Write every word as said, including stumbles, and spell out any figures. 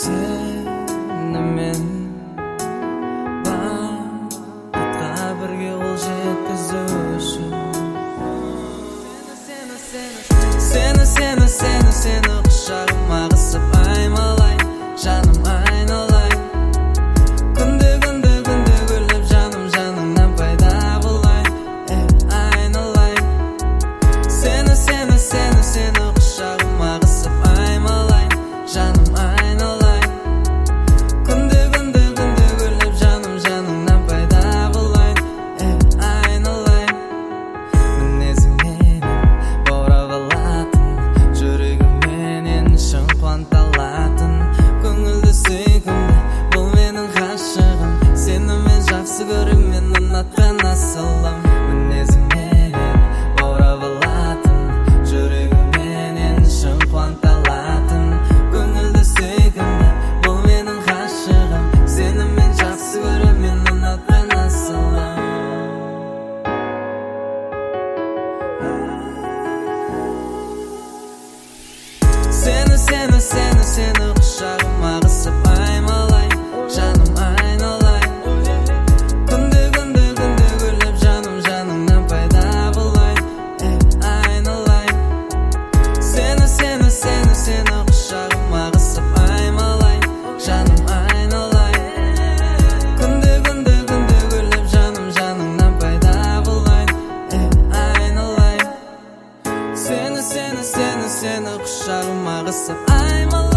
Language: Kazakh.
Seni men бақытқа бірге қол жеткізу үшін Сені, сені, сені, сені құшағыма қысып аймалайын, жаным айналайын. Күнде, күнде, күнде күліп жаным жаныңнан пайда болайын, айналайын. Сені, сені, сені, сені құшағыма қысып аймалайын, жаным айналайын. Күнде, күнде, күнде күліп жаным жаныңнан пайда болайын, айналайын. Мінезің менің баурап алатын, жүрегімменен шын қуанталатын, көңілді сүйкімді бұл менің ғашығым. Сені мен жақсы көремін, ұнатқан асылым. Мінезің менен баурап алатын, жүрегімменен шын қуанталатын, көңілді сүйкімді бұл менің ғашығым. Сені мен жақсы көремін, ұнатқан асылым. Сені, сені, сені, сені құшағыма қысып аймалайын, жаным айналайын. Күнде, күнде, күнде күліп жаным жаныңнан пайда болайын, айналайын. Сені, сені, сені, сені құшағыма қысып аймалайын, жаным айналайын. Күнде, күнде, күнде күліп жаным жаныңнан пайда болайын, айналайын. Сені, сені, сені, сені құшағыма қысып аймалайын.